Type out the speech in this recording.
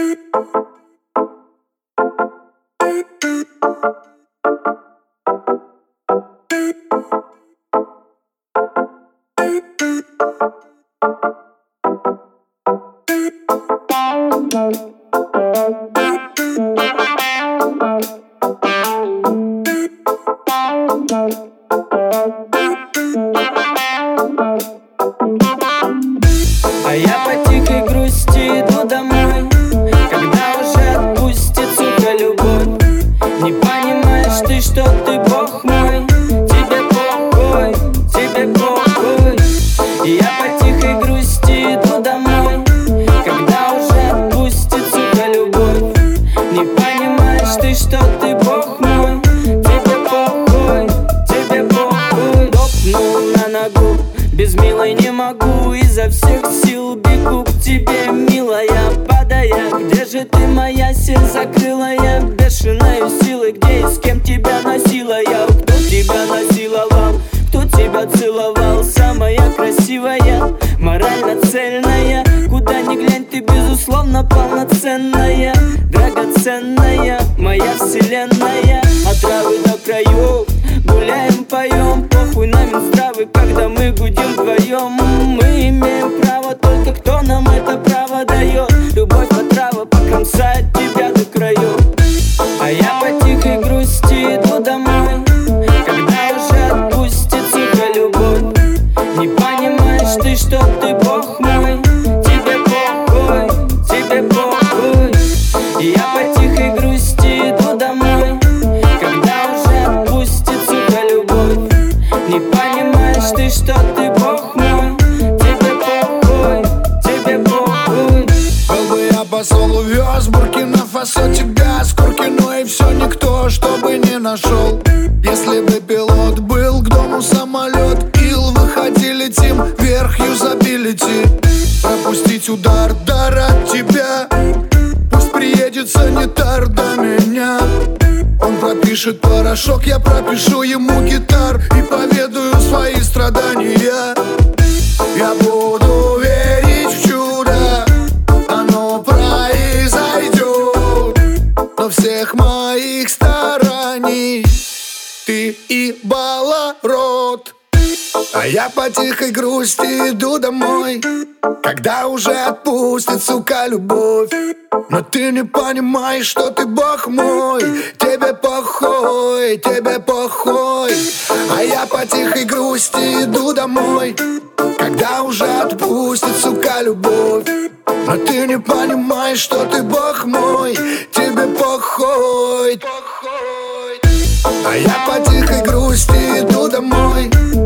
А я по тихой грусти иду домой, когда уже отпустит, сука, любовь. Не понимаешь ты, что ты бог мой, тебе похуй, тебе похуй. И я по тихой грусти иду домой, когда уже отпустит, сука, любовь. Не понимаешь ты, что ты бог мой, тебе похуй, тебе похуй. Топнул на ногу, без милой не могу, изо всех сил бегу к тебе, милая, падая. Где же ты, моя сеть закрыла я бешеной силой? Где и с кем тебя носила я? Кто тебя насиловал? Кто тебя целовал? Самая красивая, морально цельная. Куда ни глянь, ты безусловно полноценная, драгоценная, моя вселенная. От травы до краев гуляем, поем, похуй нам здравый, когда мы гудим вдвоем. Мы имеем право, только кто нам это право дает. Любовь отрава покромсает тебя до краев. А я по тихой грусти иду домой, когда уже отпустит, сука, любовь. Не понимаешь ты, что ты бог мой, тебе похуй, тебе похуй. И я по тихой грусти иду домой, когда уже отпустит, сука, любовь. Не понимаешь ты, что ты бог мой, тебе похуй, тебе похуй. Был бы я посол, увез Буркина-Фасо тебя с Куркино, и все никто, чтобы не нашел. Если бы пилот был к дому самолет, ил, выходи, летим вверх, юзабилити. Пропустить удар, дар от тебя, пусть приедет санитар до меня. Он пропишет порошок, я пропишу ему гитар и поведаю свои страдания. Я буду верить в чудо, оно произойдет, но всех моих стараний ты ебала рот. А я по тихой грусти иду домой, когда уже отпустит, сука, любовь. Но ты не понимаешь, что ты бог мой, тебе похуй, тебе похуй. А я по тихой грусти иду домой, когда уже отпустит, сука, любовь. Но ты не понимаешь, что ты бог мой, тебе похуй. А я по тихой грусти иду домой,